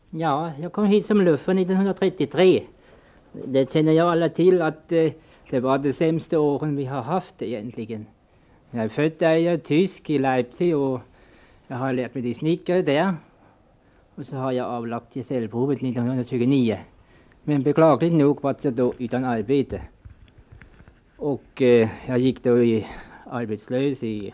Ja, jag kom hit som luffare 1933. Det känner jag alla till att det var det sämsta åren vi har haft egentligen. Jag är född där, jag är tysk i Leipzig och jag har lärt mig till snickare där. Och så har jag avlagt gesällprovet 1929. Men beklagligt nog var jag då utan arbete. Och jag gick då arbetslös i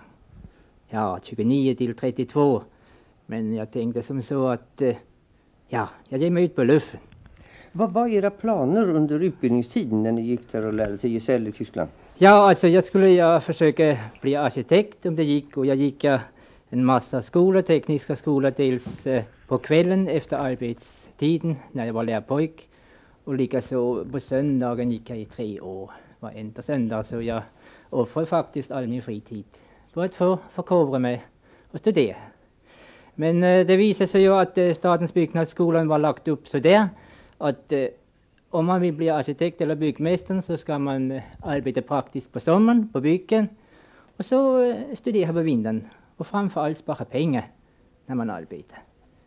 29 till 32. Men jag tänkte som så att jag ger mig ut på luffen. Vad var era planer under utbildningstiden när ni gick där och lärde till gesäll i Tyskland? Ja, alltså jag skulle försöka bli arkitekt om det gick. Och jag gick en massa skolor, tekniska skolor, dels på kvällen efter arbetstiden när jag var lärpojk. Och likaså på söndagen gick jag i 3 år, varenda söndag. Så jag offrade faktiskt all min fritid för att få förkovra mig och studera. Men det visade sig ju att Statens byggnadsskolan var lagt upp så där att om man vill bli arkitekt eller byggmästare så ska man arbeta praktiskt på sommaren på byggen och så studera på vintern och framförallt spara pengar när man arbetar.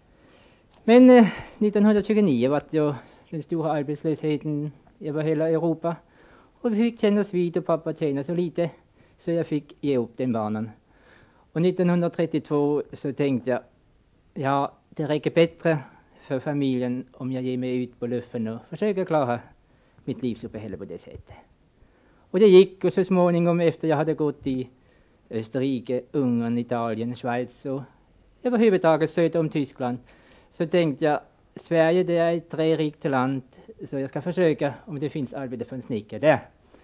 Men 1929 var det ju den stora arbetslösheten över hela Europa och vi fick kännas vid och pappa tjänade så lite så jag fick ge upp den banan. Och 1932 så tänkte jag, ja, det räcker bättre för familjen om jag ger mig ut på luffen och försöker klara mitt livsuppehälle på det sättet. Och det gick, och så småningom efter jag hade gått i Österrike, Ungern, Italien, Schweiz och överhuvudtaget sökt om Tyskland så tänkte jag, Sverige det är ett rikt land så jag ska försöka om det finns arbete för en snickare där.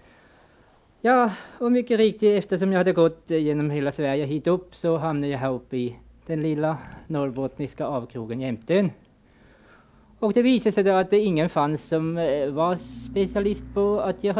Ja, och mycket riktigt eftersom jag hade gått genom hela Sverige hit upp så hamnade jag här uppe i den lilla norrbottniska avkrogen Jämtön. Och det visade sig då att det ingen fanns som var specialist på att göra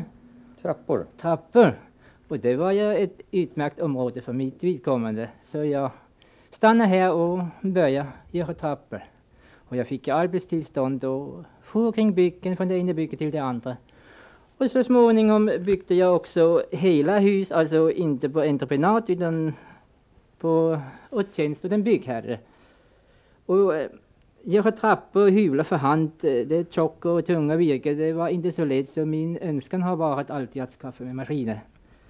trappor. Och det var ju ett utmärkt område för mitt vidkommande. Så jag stannade här och började göra trappor. Och jag fick arbetstillstånd och for kring byggen från det ena bygget till det andra. Och så småningom byggde jag också hela hus, alltså inte på entreprenad utan på tjänst och den byggherre. Och göra trappor och hyvla för hand, det tjocka och tunga virke, det var inte så lätt så min önskan har varit alltid att skaffa mig maskiner.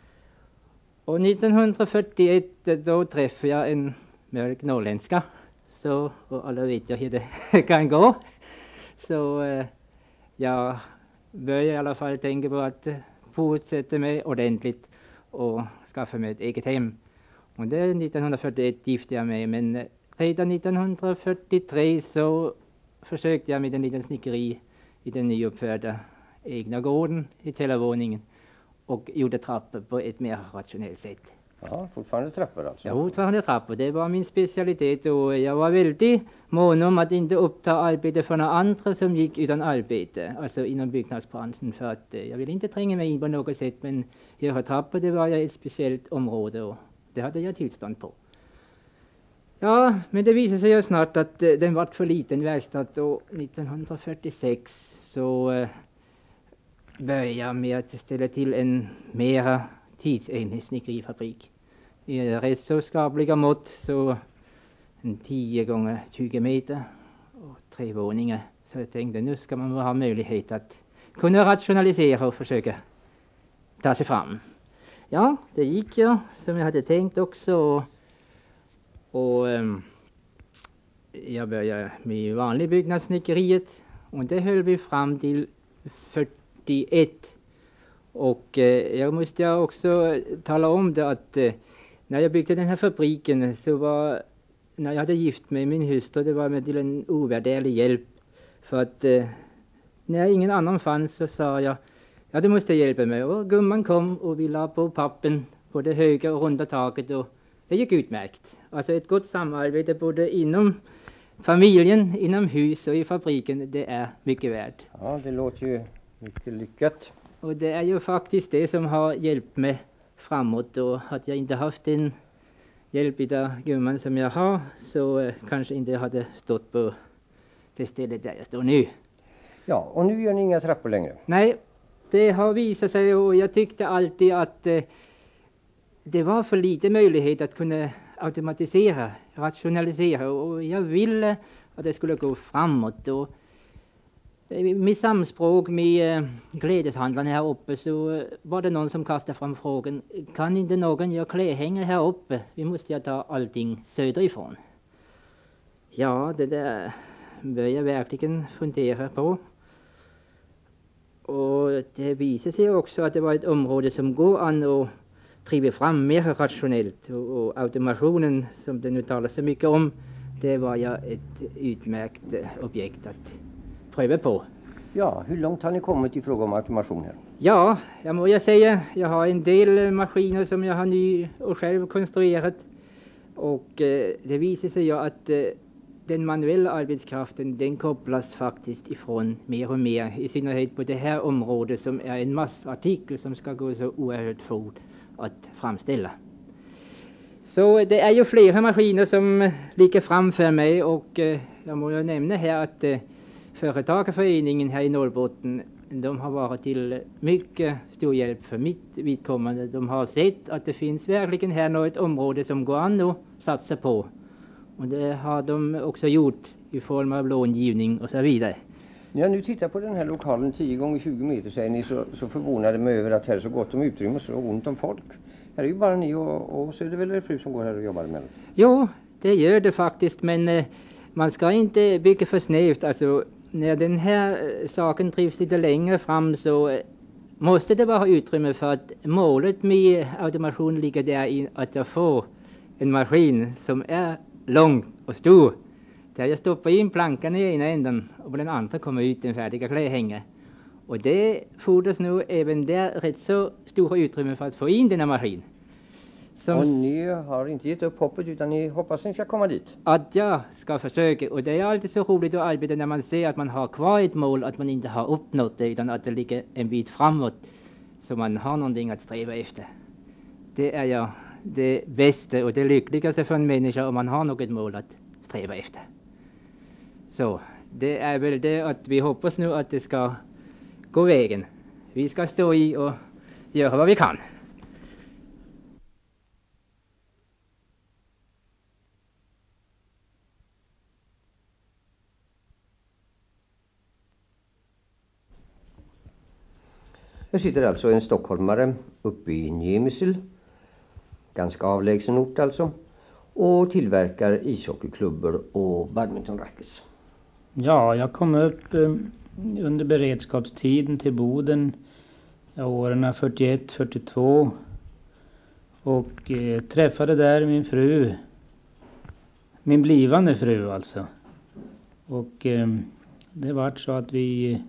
Och 1941 då träffade jag en mörk norrländska, så och alla vet jag hur det kan gå. Så jag började i alla fall tänka på att fortsätta med ordentligt och skaffa mig ett eget hem. Och det 1941 gifte jag mig, men redan 1943 så försökte jag med en liten snickeri i den nyuppförda egna gården i källarvåningen och gjorde trappor på ett mer rationellt sätt. Ja, fortfarande trappor alltså? Ja, fortfarande trappor. Det var min specialitet och jag var väldigt mån om att inte uppta arbete för några andra som gick utan arbete, alltså inom byggnadsbranschen, för att jag ville inte tränga mig in på något sätt, men göra trappor det var ett speciellt område och det hade jag tillstånd på. Ja, men det visade sig ju snart att den var för liten verkstad och 1946 så började jag med att ställa till en mera tidsenlig snickerifabrik. I rätt så skapliga mått så 10 gånger 20 meter och 3 våningar. Så jag tänkte nu ska man ha möjlighet att kunna rationalisera och försöka ta sig fram. Ja, det gick ju som jag hade tänkt också. Och jag började med vanlig byggnadssnickeriet och det höll vi fram till 41. Och jag måste också tala om det att när jag byggde den här fabriken så var, när jag hade gift mig min hustru, det var med till en ovärderlig hjälp. För att när ingen annan fanns så sa jag, ja du måste hjälpa mig. Och gumman kom och vi la på pappen på det höga och runda taket och det gick utmärkt. Alltså ett gott samarbete både inom familjen, inom hus och i fabriken, det är mycket värt. Ja, det låter ju mycket lyckat. Och det är ju faktiskt det som har hjälpt mig framåt, och att jag inte haft den hjälp av gumman som jag har så kanske inte jag hade stått på det stället där jag står nu. Ja, och nu gör ni inga trappor längre? Nej, det har visat sig och jag tyckte alltid att det var för lite möjlighet att kunna automatisera, rationalisera och jag ville att det skulle gå framåt. Och med samspråk med klädeshandlarna här uppe så var det någon som kastade fram frågan, kan inte någon göra klädhängare här uppe? Vi måste ju ta allting söderifrån. Ja, det där började jag verkligen fundera på. Och det visade sig också att det var ett område som går an att driva fram mer rationellt. Och automationen som det nu talas så mycket om, det var ja ett utmärkt objekt att pröva på. Ja, hur långt har ni kommit i fråga om automation här? Ja, jag må jag säga, jag har en del maskiner som jag har ny och själv konstruerat. Och det visar sig ju att den manuella arbetskraften, den kopplas faktiskt ifrån mer och mer, i synnerhet på det här området som är en massartikel som ska gå så oerhört fort att framställa. Så det är ju flera maskiner som ligger framför mig, och jag må ju nämna här att Företagarföreningen här i Norrbotten, de har varit till mycket stor hjälp för mitt vidkommande. De har sett att det finns verkligen här något område som går an att satsa på. Och det har de också gjort i form av långivning och så vidare. När jag nu tittar på den här lokalen 10 x 20 meter säger ni, så förvånade mig över att här är så gott om utrymme och så ont om folk. Här är ju bara ni och så är det väl er fru som går här och jobbar med det? Jo, det gör det faktiskt, men man ska inte bygga för snävt. Alltså, när den här saken trivs lite längre fram så måste det vara utrymme, för att målet med automation ligger där i att jag får en maskin som är lång och stor. Där jag stoppar in plankan i ena änden och på den andra kommer ut en färdiga klädhängare. Och det fordras nog även där rätt så stora utrymme för att få in denna maskin. Och ni har inte gett upp hoppet, utan ni hoppas att ni ska komma dit? Att jag ska försöka, och det är alltid så roligt att arbeta när man ser att man har kvar ett mål, att man inte har uppnått det utan att det ligger en bit framåt så man har någonting att sträva efter. Det är ja det bästa och det lyckligaste för en människa, om man har något mål att sträva efter. Så det är väl det att vi hoppas nu att det ska gå vägen. Vi ska stå i och göra vad vi kan. Här sitter alltså en stockholmare uppe i Njemyssel, ganska avlägsen ort alltså, och tillverkar ishockeyklubbor och badmintonrackets. Ja, jag kom upp under beredskapstiden till Boden åren 41-42 och träffade där min fru, min blivande fru alltså. Och det var så att vi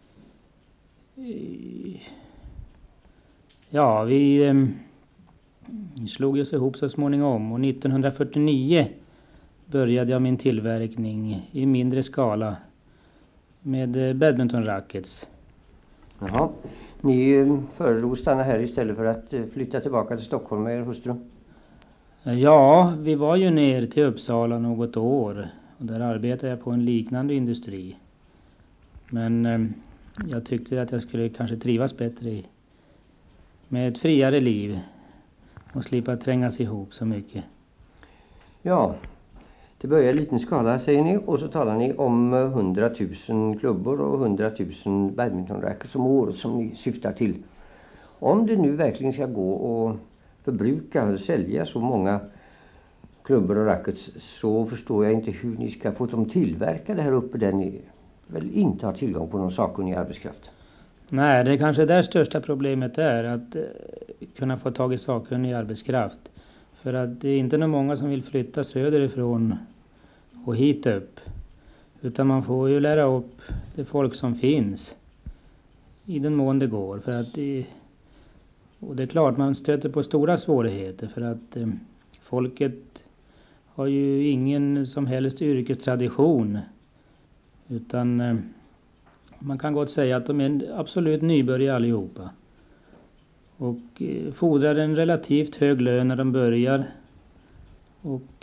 slog oss ihop så småningom, och 1949 började jag min tillverkning i mindre skala med badmintonrackets. Jaha, ni föredrog stanna här istället för att flytta tillbaka till Stockholm med er hustru? Ja, vi var ju ner till Uppsala något år och där arbetade jag på en liknande industri. Men jag tyckte att jag skulle kanske trivas bättre med ett friare liv och slippa trängas ihop så mycket. Ja, det börjar i liten skala säger ni, och så talar ni om 100 000 klubbor och 100 000 badmintonrackets om året som ni syftar till. Om det nu verkligen ska gå att förbruka och sälja så många klubbor och rackets, så förstår jag inte hur ni ska få dem tillverkade här uppe där ni väl inte har tillgång på någon sakkunnig arbetskraft. Nej, det är kanske där största problemet är, att kunna få tag i sakkunnig arbetskraft. För att det är inte någon många som vill flytta söderifrån och hit upp. Utan man får ju lära upp det folk som finns i den mån det går. För att och det är klart man stöter på stora svårigheter, för att folket har ju ingen som helst yrkestradition. Utan man kan gott säga att de är absolut nybörjare allihopa. Och fordrar en relativt hög lön när de börjar. Och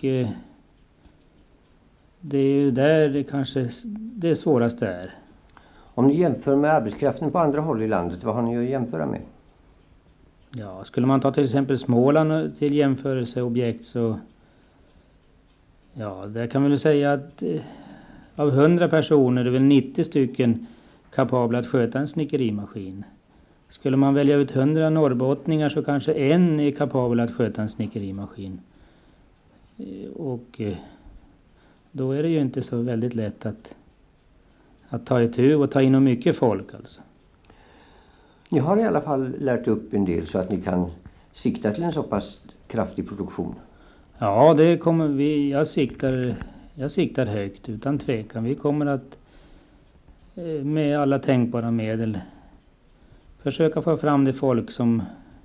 det är ju där det kanske det svåraste är. Om ni jämför med arbetskraften på andra håll i landet, vad har ni att jämföra med? Ja, skulle man ta till exempel Småland till jämförelseobjekt, så ja, där kan man väl säga att av 100 personer är väl 90 stycken kapabla att sköta en snickerimaskin. Skulle man välja ut 100 norrbottningar så kanske en är kapabel att sköta en snickerimaskin. Och då är det ju inte så väldigt lätt att ta itu och ta in mycket folk alltså. Ni har i alla fall lärt upp en del så att ni kan sikta till en så pass kraftig produktion. Ja, det kommer vi. Jag siktar högt utan tvekan. Vi kommer att med alla tänkbara medel försöka få fram det folk som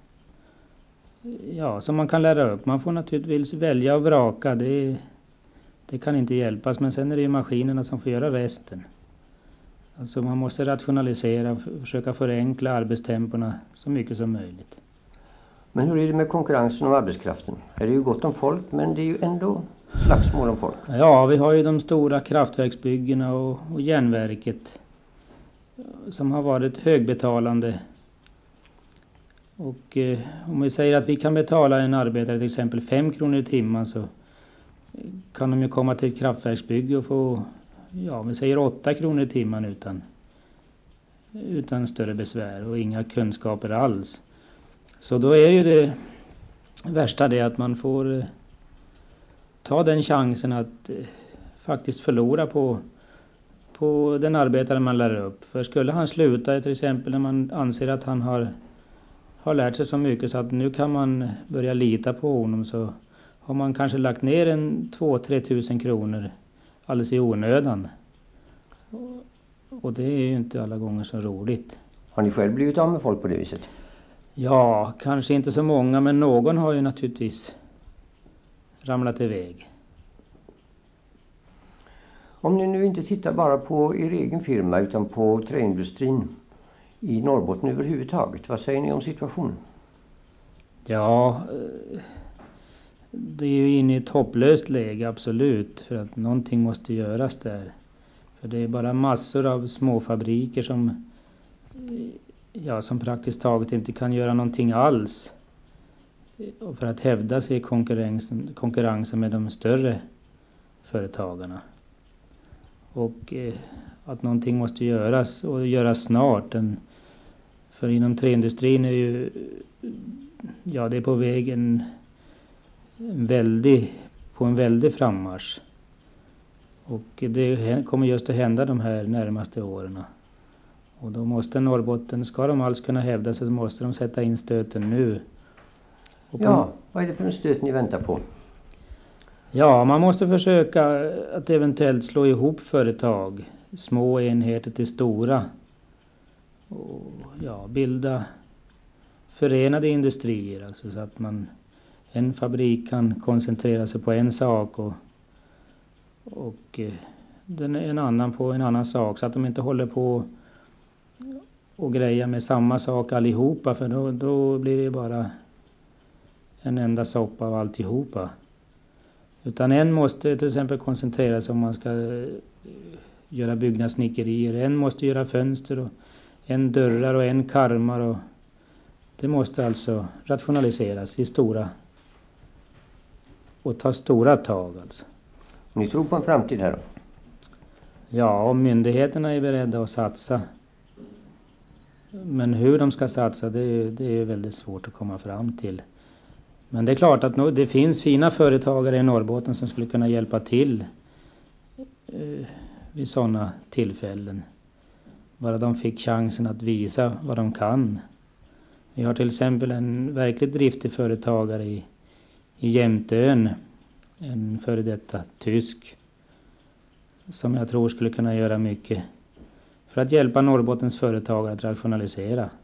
man kan lära upp. Man får naturligtvis välja och vraka. Det kan inte hjälpas, men sen är det ju maskinerna som får göra resten. Alltså man måste rationalisera, försöka förenkla arbetstemporna så mycket som möjligt. Men hur är det med konkurrensen om arbetskraften? Är det ju gott om folk, men det är ju ändå slagsmål om folk. Ja, vi har ju de stora kraftverksbyggena och järnverket som har varit högbetalande. Och om vi säger att vi kan betala en arbetare till exempel 5 kronor i timmen, så kan de ju komma till ett kraftverksbygge och få, vi säger 8 kronor i timmen utan större besvär och inga kunskaper alls. Så då är ju det värsta det att man får ta den chansen att faktiskt förlora på den arbetare man lär upp. För skulle han sluta till exempel när man anser att han har lärt sig så mycket så att nu kan man börja lita på honom, så har man kanske lagt ner 2-3 tusen kronor alldeles i onödan. Och det är ju inte alla gånger så roligt. Har ni själv blivit av med folk på det viset? Ja, kanske inte så många, men någon har ju naturligtvis ramlat iväg. Om ni nu inte tittar bara på er egen firma utan på träindustrin i Norrbotten överhuvudtaget, vad säger ni om situationen? Ja, det är ju inne i ett hopplöst läge, absolut, för att någonting måste göras där. För det är bara massor av småfabriker som praktiskt taget inte kan göra någonting alls. Och för att hävda sig i konkurrensen med de större företagarna. Och att någonting måste göras och göras snart. För inom träindustrin är ju det är på väg en väldig frammarsch. Och det kommer just att hända de här närmaste åren. Och då måste Norrbotten, ska de alls kunna hävda sig, så måste de sätta in stöten nu. Vad är det för en stöt ni väntar på? Ja, man måste försöka att eventuellt slå ihop företag, små enheter till stora. Och bilda förenade industrier, alltså så att en fabrik kan koncentrera sig på en sak och en annan på en annan sak, så att de inte håller på och grejer med samma sak allihopa, för då blir det bara en enda soppa av alltihopa. Utan en måste till exempel koncentrera sig om man ska göra byggnadssnickerier, en måste göra fönster och en dörrar och en karmar, och det måste alltså rationaliseras i stora och ta stora tag alltså. Ni tror på en framtid här då? Ja, om myndigheterna är beredda att satsa. Men hur de ska satsa, det är väldigt svårt att komma fram till. Men det är klart att det finns fina företagare i Norrbotten som skulle kunna hjälpa till vid sådana tillfällen. Bara de fick chansen att visa vad de kan. Vi har till exempel en verkligt driftig företagare i Jämtön, en före detta tysk, som jag tror skulle kunna göra mycket för att hjälpa Norrbottens företagare att rationalisera.